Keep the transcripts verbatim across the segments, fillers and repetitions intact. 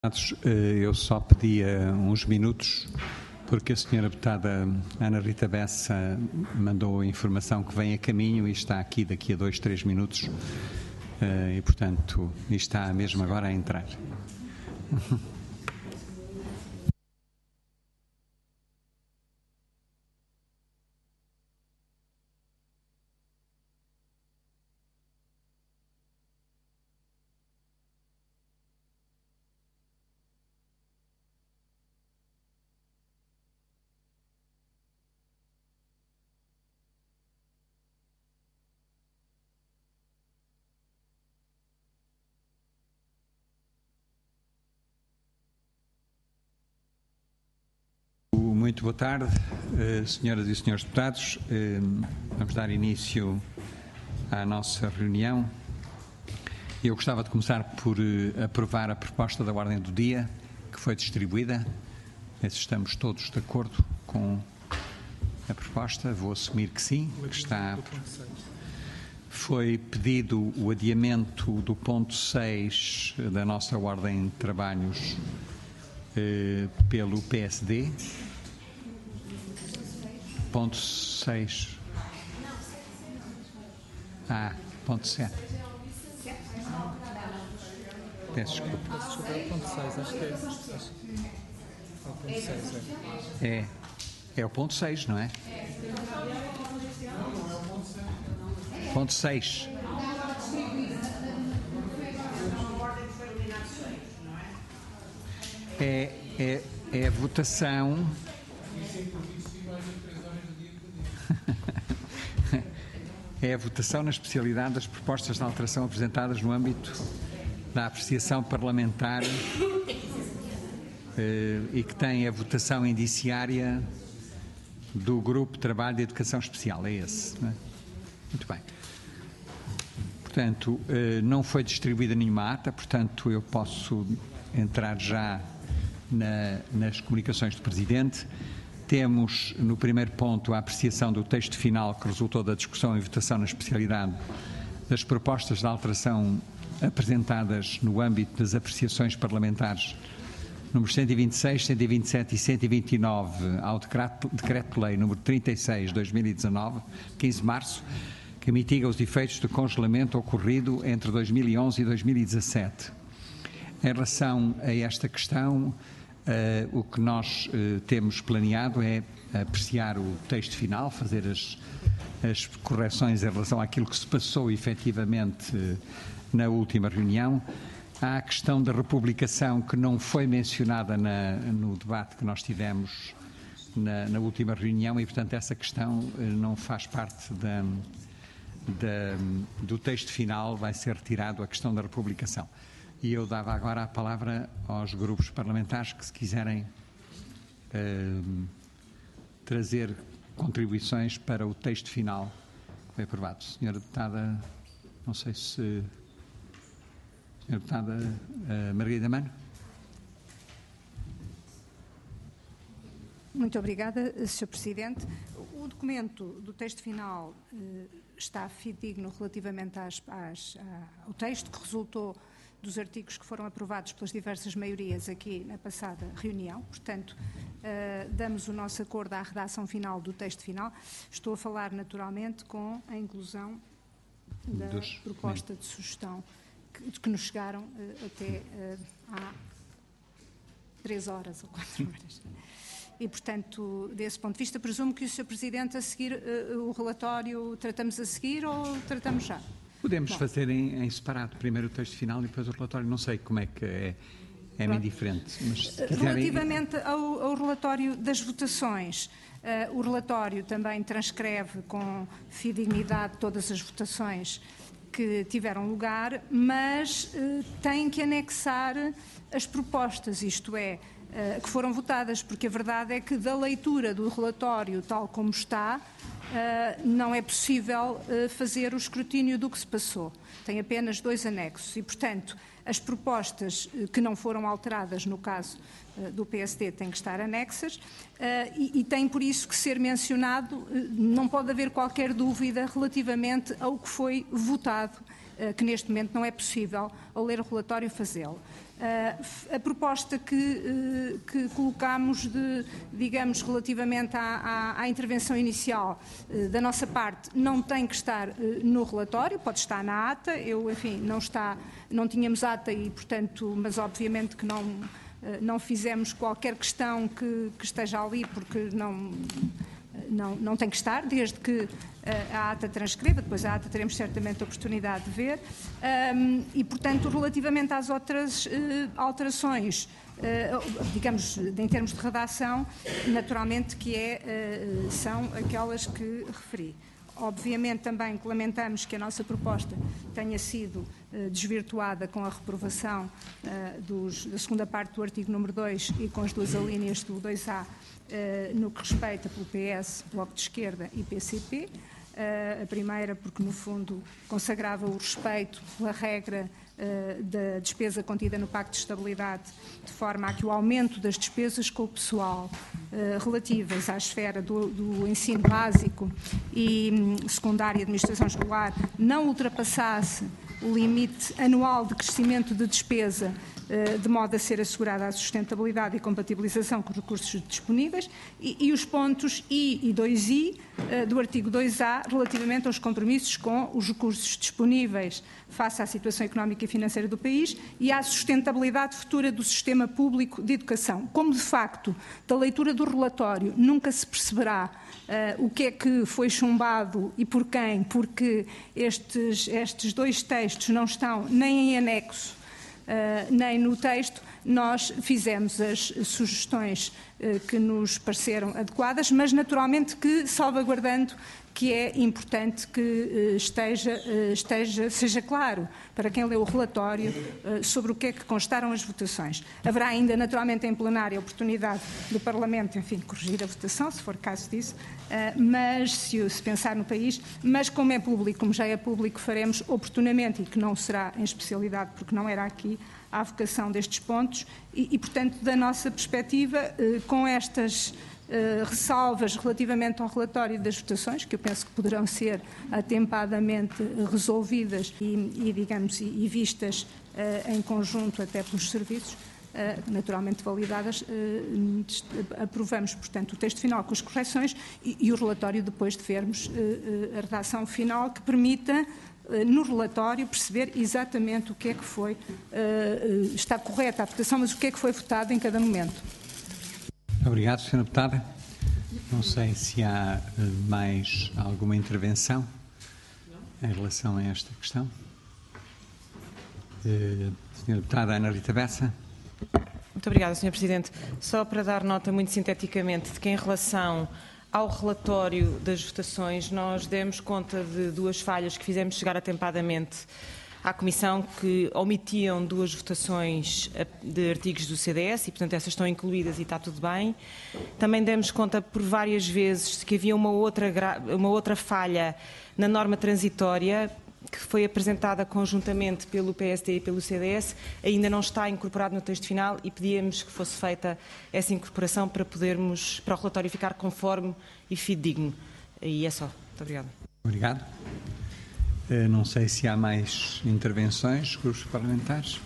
Eu só pedia uns minutos, porque a senhora deputada Ana Rita Bessa mandou a informação que vem a caminho e está aqui daqui a dois, três minutos, e, portanto, está mesmo agora a entrar. Muito boa tarde, eh, senhoras e senhores deputados. Eh, vamos dar início à nossa reunião. Eu gostava de começar por eh, aprovar a proposta da ordem do dia que foi distribuída. Se estamos todos de acordo com a proposta, vou assumir que sim, que está. Foi pedido o adiamento do ponto seis da nossa ordem de trabalhos eh, pelo P S D. Ponto seis. Ah, ponto sete. Peço desculpa. Peço desculpa, é o ponto seis, acho que é. Acho, é o ponto seis, é. É, é o ponto seis, não é? Ponto seis. É, é, é a votação. É a votação na especialidade das propostas de alteração apresentadas no âmbito da apreciação parlamentar eh, e que tem a votação indiciária do Grupo de Trabalho de Educação Especial. É esse, não é? Muito bem. Portanto, eh, não foi distribuída nenhuma ata, portanto, eu posso entrar já na, nas comunicações do Presidente. Temos, no primeiro ponto, a apreciação do texto final que resultou da discussão e votação na especialidade das propostas de alteração apresentadas no âmbito das apreciações parlamentares números cento e vinte e seis, cento e vinte e sete e cento e vinte e nove ao Decreto-Lei número trinta e seis de dois mil e dezanove, quinze de março, que mitiga os efeitos de congelamento ocorrido entre dois mil e onze e dois mil e dezassete. Em relação a esta questão, Uh, o que nós uh, temos planeado é apreciar o texto final, fazer as, as correções em relação àquilo que se passou efetivamente uh, na última reunião. Há a questão da republicação que não foi mencionada na, no debate que nós tivemos na, na última reunião e, portanto, essa questão uh, não faz parte da, da, do texto final, vai ser retirado a questão da republicação. E eu dava agora a palavra aos grupos parlamentares que, se quiserem uh, trazer contribuições para o texto final que foi aprovado. Senhora Deputada, não sei se... Senhora Deputada uh, Margarida Mano. Muito obrigada, senhor Presidente. O documento do texto final uh, está fidedigno relativamente às, às, ao texto que resultou dos artigos que foram aprovados pelas diversas maiorias aqui na passada reunião. Portanto, uh, damos o nosso acordo à redação final do texto final. Estou a falar, naturalmente, com a inclusão da Dos, proposta sim. de sugestão que, que nos chegaram uh, até uh, há três horas ou quatro horas. E, portanto, desse ponto de vista, presumo que o senhor Presidente, a seguir uh, o relatório, tratamos a seguir ou tratamos já? Podemos Bom. fazer em, em separado, primeiro o texto final e depois o relatório, não sei como é que é, é-me indiferente. Mas se quiserem... Relativamente ao, ao relatório das votações, uh, o relatório também transcreve com fidedignidade todas as votações que tiveram lugar, mas uh, tem que anexar as propostas, isto é, uh, que foram votadas, porque a verdade é que da leitura do relatório tal como está, Uh, não é possível uh, fazer o escrutínio do que se passou. Tem apenas dois anexos e, portanto, as propostas uh, que não foram alteradas no caso uh, do P S D têm que estar anexas uh, e, e tem por isso que ser mencionado, uh, não pode haver qualquer dúvida relativamente ao que foi votado uh, que neste momento não é possível, ao ler o relatório, fazê-lo. A proposta que, que colocámos, de, digamos, relativamente à, à, à intervenção inicial da nossa parte, não tem que estar no relatório, pode estar na ata. Eu, enfim, não está, não tínhamos ata e, portanto, mas obviamente que não, não fizemos qualquer questão que, que esteja ali, porque não... Não, não tem que estar, desde que uh, a ata transcreva, depois a ata teremos certamente a oportunidade de ver, um, e, portanto, relativamente às outras uh, alterações, uh, digamos, em termos de redação, naturalmente que é, uh, são aquelas que referi. Obviamente também que lamentamos que a nossa proposta tenha sido uh, desvirtuada com a reprovação uh, dos, da segunda parte do artigo número dois e com as duas alíneas do dois A, Uh, no que respeita pelo P S, Bloco de Esquerda e P C P. Uh, a primeira porque, no fundo, consagrava o respeito pela regra uh, da despesa contida no Pacto de Estabilidade, de forma a que o aumento das despesas com o pessoal uh, relativas à esfera do, do ensino básico e um, secundário e administração escolar não ultrapassasse o limite anual de crescimento de despesa, de modo a ser assegurada a sustentabilidade e compatibilização com os recursos disponíveis, e, e os pontos I e dois I do artigo dois A relativamente aos compromissos com os recursos disponíveis face à situação económica e financeira do país e à sustentabilidade futura do sistema público de educação. Como, de facto, da leitura do relatório nunca se perceberá uh, o que é que foi chumbado e por quem, porque estes, estes dois textos não estão nem em anexo, Uh, nem no texto, nós fizemos as sugestões uh, que nos pareceram adequadas, mas naturalmente que salvaguardando que é importante que uh, esteja, uh, esteja, seja claro para quem leu o relatório uh, sobre o que é que constaram as votações. Haverá ainda naturalmente em plenário a oportunidade do Parlamento, enfim, corrigir a votação, se for caso disso, uh, mas se, se pensar no país, mas como é público, como já é público, faremos oportunamente, e que não será em especialidade, porque não era aqui a vocação destes pontos, e, e portanto, da nossa perspectiva, uh, com estas Uh, ressalvas relativamente ao relatório das votações, que eu penso que poderão ser atempadamente resolvidas e, e digamos, e, e vistas uh, em conjunto até pelos serviços, uh, naturalmente validadas, uh, aprovamos, portanto, o texto final com as correções e, e o relatório depois de vermos uh, uh, a redação final que permita uh, no relatório perceber exatamente o que é que foi, uh, uh, está correta a votação, mas o que é que foi votado em cada momento. Obrigado, senhora Deputada. Não sei se há uh, mais alguma intervenção em relação a esta questão. Uh, senhora Deputada Ana Rita Bessa. Muito obrigada, senhor Presidente. Só para dar nota muito sinteticamente de que em relação ao relatório das votações nós demos conta de duas falhas que fizemos chegar atempadamente à Comissão, que omitiam duas votações de artigos do C D S e, portanto, essas estão incluídas e está tudo bem. Também demos conta por várias vezes de que havia uma outra, uma outra falha na norma transitória que foi apresentada conjuntamente pelo P S D e pelo C D S, ainda não está incorporado no texto final e pedíamos que fosse feita essa incorporação para podermos, para o relatório ficar conforme e fidedigno. E é só. Muito obrigada. Obrigado. Não sei se há mais intervenções, grupos parlamentares.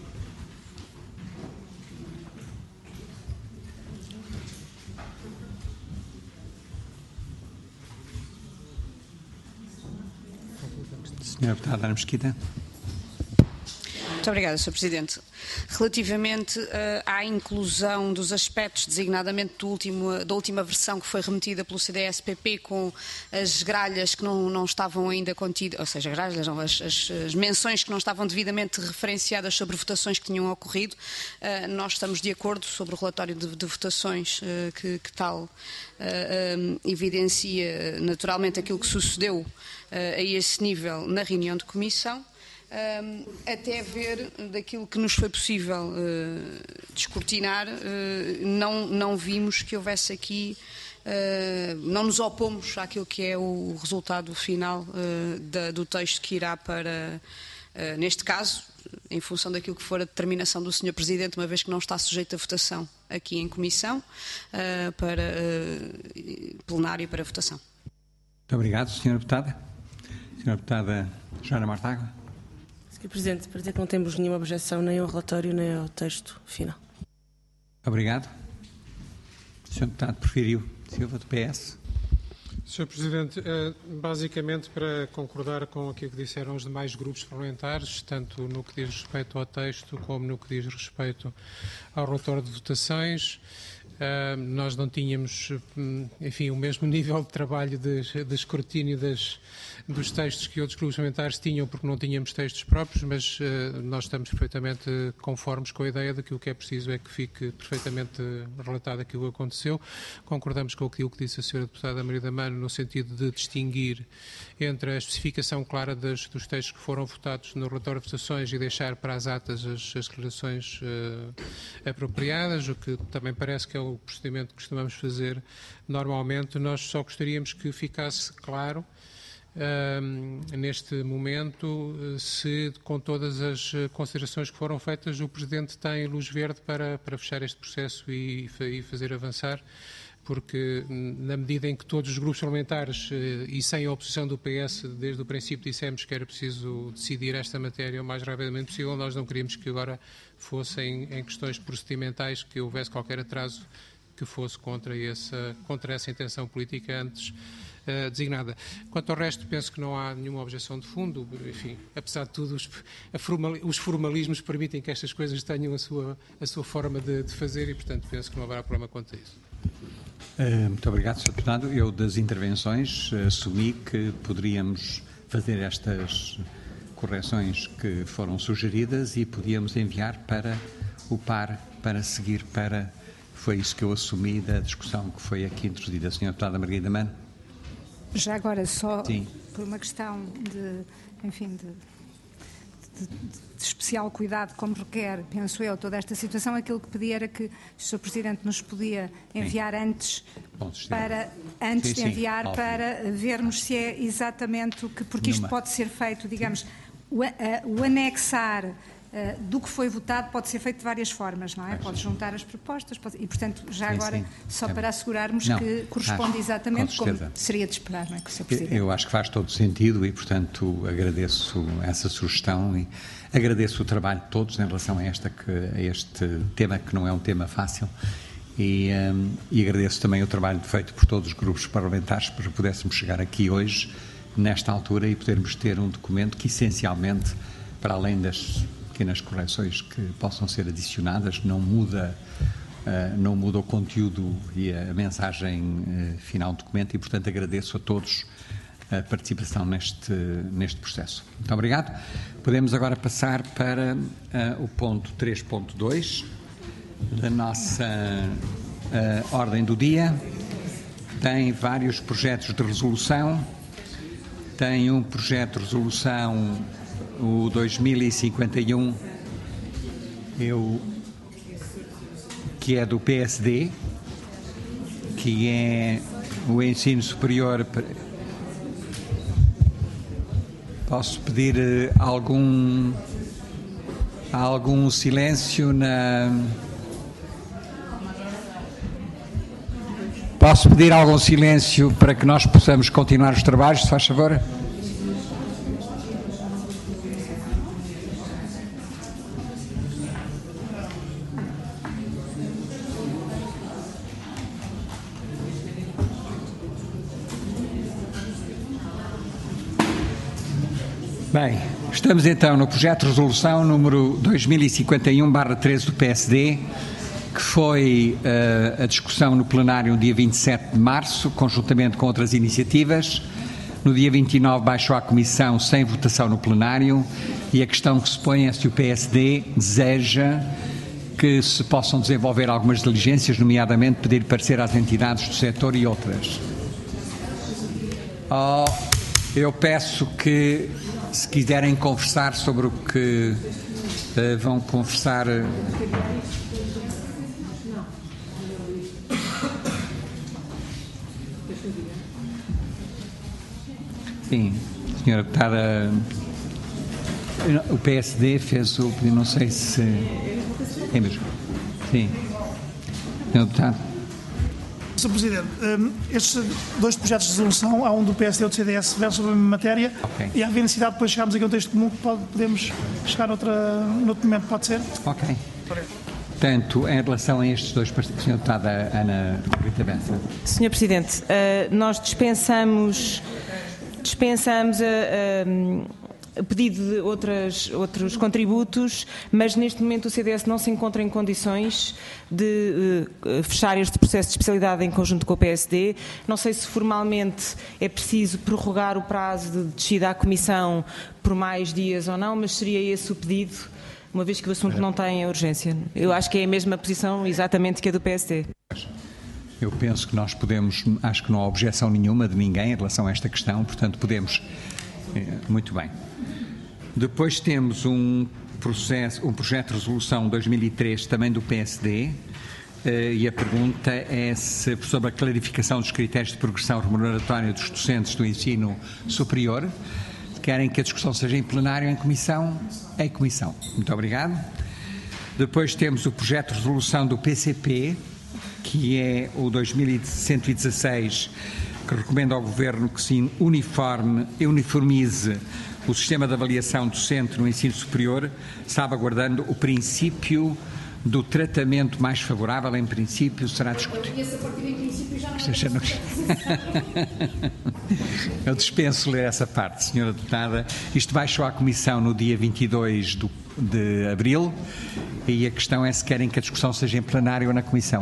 Senhora Deputada Ana Mesquita. Muito obrigada, senhor Presidente. Relativamente uh, à inclusão dos aspectos, designadamente do último, da última versão que foi remetida pelo C D S P P com as gralhas que não, não estavam ainda contidas, ou seja, gralhas, não, as, as, as menções que não estavam devidamente referenciadas sobre votações que tinham ocorrido, uh, nós estamos de acordo sobre o relatório de, de votações uh, que, que tal uh, um, evidencia naturalmente aquilo que sucedeu uh, a esse nível na reunião de comissão. Um, até ver daquilo que nos foi possível uh, descortinar, uh, não, não vimos que houvesse aqui, uh, não nos opomos àquilo que é o resultado final uh, da, do texto que irá para, uh, neste caso, em função daquilo que for a determinação do senhor Presidente, uma vez que não está sujeito a votação aqui em comissão, uh, para uh, plenário e para votação. Muito obrigado, senhora Deputada. senhora Deputada Joana Mortágua. senhor Presidente, para dizer que não temos nenhuma objeção nem ao relatório nem ao texto final. Obrigado. senhor Deputado Porfírio Silva, do P S. senhor Presidente, basicamente para concordar com aquilo que disseram os demais grupos parlamentares, tanto no que diz respeito ao texto como no que diz respeito ao relatório de votações, nós não tínhamos, enfim, o mesmo nível de trabalho de, de escrutínio das, dos textos que outros grupos parlamentares tinham, porque não tínhamos textos próprios, mas uh, nós estamos perfeitamente conformes com a ideia de que o que é preciso é que fique perfeitamente relatado aquilo que aconteceu. Concordamos com aquilo que disse a senhora Deputada Marida Mano, no sentido de distinguir entre a especificação clara das, dos textos que foram votados no relatório de votações e deixar para as atas as, as declarações uh, apropriadas, o que também parece que é o procedimento que costumamos fazer normalmente. Nós só gostaríamos que ficasse claro uh, neste momento se, com todas as considerações que foram feitas, o Presidente tem luz verde para, para fechar este processo e, e fazer avançar, porque na medida em que todos os grupos parlamentares e sem a oposição do P S desde o princípio dissemos que era preciso decidir esta matéria o mais rapidamente possível, nós não queríamos que agora fossem em questões procedimentais que houvesse qualquer atraso que fosse contra essa, contra essa intenção política antes uh, designada. Quanto ao resto, penso que não há nenhuma objeção de fundo. Enfim, apesar de tudo, os, os formalismos permitem que estas coisas tenham a sua, a sua forma de, de fazer e, portanto, penso que não haverá problema quanto a isso. Uh, muito obrigado, senhor Deputado. Eu, das intervenções, assumi que poderíamos fazer estas correções que foram sugeridas e podíamos enviar para o P A R para seguir para... Foi isso que eu assumi da discussão que foi aqui introduzida. A senhora Deputada Margarida Mano. Já agora, só Sim. Por uma questão de, enfim, de, de, de especial cuidado, como requer, penso eu, toda esta situação, aquilo que pedia era que o senhor Presidente nos podia enviar sim. antes, Bom, para, antes sim, de enviar, sim, para vermos se é exatamente o que, porque isto Numa. pode ser feito, digamos, o, a, o anexar Uh, do que foi votado pode ser feito de várias formas, não é? Pode juntar as propostas pode... e, portanto, já sim, agora, sim. só é para assegurarmos não, que corresponde acho, exatamente como seria de esperar, não é? Que o senhor Presidente... Eu acho que faz todo sentido e, portanto, agradeço essa sugestão e agradeço o trabalho de todos em relação a, esta que, a este tema, que não é um tema fácil, e, um, e agradeço também o trabalho feito por todos os grupos parlamentares para que pudéssemos chegar aqui hoje, nesta altura, e podermos ter um documento que, essencialmente, para além das pequenas correções que possam ser adicionadas, não muda, uh, não muda o conteúdo e a mensagem uh, final do documento e, portanto, agradeço a todos a participação neste, neste processo. Muito obrigado. Podemos agora passar para uh, o ponto três ponto dois da nossa uh, ordem do dia. Tem vários projetos de resolução. Tem um projeto de resolução, o dois mil e cinquenta e um, eu, que é do P S D, que é o ensino superior. Posso pedir uh, algum, algum silêncio na... Posso pedir algum silêncio para que nós possamos continuar os trabalhos, se faz favor? Bem, estamos então no projeto de resolução número dois mil e cinquenta e um barra treze do P S D, que foi uh, a discussão no plenário no dia vinte e sete de março, conjuntamente com outras iniciativas. No dia vinte e nove baixou à Comissão sem votação no plenário e a questão que se põe é se o P S D deseja que se possam desenvolver algumas diligências, nomeadamente pedir parecer às entidades do setor e outras. Oh, eu peço que, se quiserem conversar sobre o que uh, vão conversar... Uh, Sim, senhora Deputada, o P S D fez o pedido, não sei se... É mesmo. Sim. Senhora Deputada. senhor Presidente, estes dois projetos de resolução, há um do P S D e outro do C D S, versam sobre a mesma matéria, okay. E há necessidade de depois chegarmos aqui a um texto comum que pode, podemos chegar noutra, noutro momento, pode ser? Ok. Portanto, em relação a estes dois, senhora Deputada Ana Rita Bessa. senhor Presidente, nós dispensamos, dispensamos a, a, a pedido de outras, outros contributos, mas neste momento o C D S não se encontra em condições de uh, fechar este processo de especialidade em conjunto com o P S D. Não sei se formalmente é preciso prorrogar o prazo de descida à Comissão por mais dias ou não, mas seria esse o pedido, uma vez que o assunto não tem urgência. Eu acho que é a mesma posição exatamente que a do P S D. Eu penso que nós podemos, acho que não há objeção nenhuma de ninguém em relação a esta questão, portanto podemos, muito bem. Depois temos um, processo, um projeto de resolução dois mil e três também do P S D, e a pergunta é se, sobre a clarificação dos critérios de progressão remuneratória dos docentes do ensino superior. Querem que a discussão seja em plenário, em comissão? Em comissão. Muito obrigado. Depois temos o projeto de resolução do P C P, que é o dois mil cento e dezasseis, que recomenda ao Governo que se uniforme, uniformize o sistema de avaliação docente no ensino superior, salvaguardando o princípio do tratamento mais favorável. Em princípio, será discutido. Eu dispenso ler essa parte, senhora Deputada. Isto baixou à Comissão no dia vinte e dois de abril e a questão é se querem que a discussão seja em plenário ou na Comissão.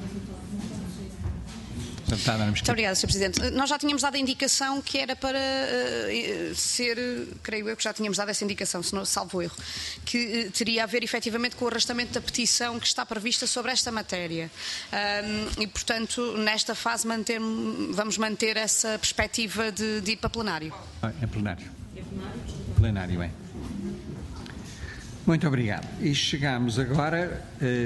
Muito obrigada, senhor Presidente. Nós já tínhamos dado a indicação que era para uh, ser, creio eu que já tínhamos dado essa indicação, se não salvo erro, que uh, teria a ver efetivamente com o arrastamento da petição que está prevista sobre esta matéria. Um, e, portanto, nesta fase manter, vamos manter essa perspectiva de, de ir para plenário. É plenário. É plenário? Plenário, é. Muito obrigado. E chegamos agora... Uh...